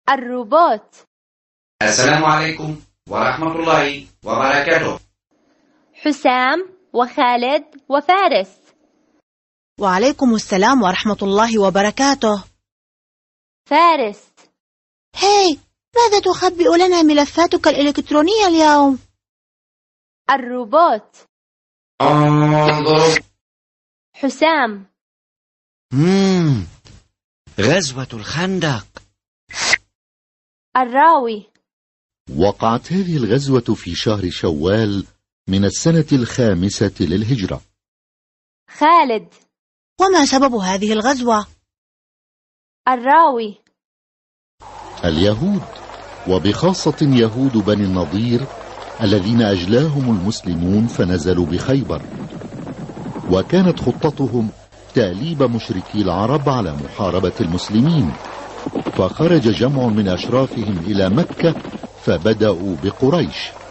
الروبوت. السلام عليكم ورحمة الله وبركاته. حسام وخالد وفارس. وعليكم السلام ورحمة الله وبركاته. فارس: هاي، ماذا تخبئ لنا ملفاتك الإلكترونية اليوم؟ الروبوت. انظروا. حسام: غزوة الخندق. الراوي: وقعت هذه الغزوة في شهر شوال من السنة 5 للهجرة. خالد: وما سبب هذه الغزوة؟ الراوي: اليهود، وبخاصة يهود بني النضير الذين أجلاهم المسلمون فنزلوا بخيبر، وكانت خطتهم تأليب مشركي العرب على محاربة المسلمين، فخرج جمع من أشرافهم إلى مكة فبدأوا بقريش.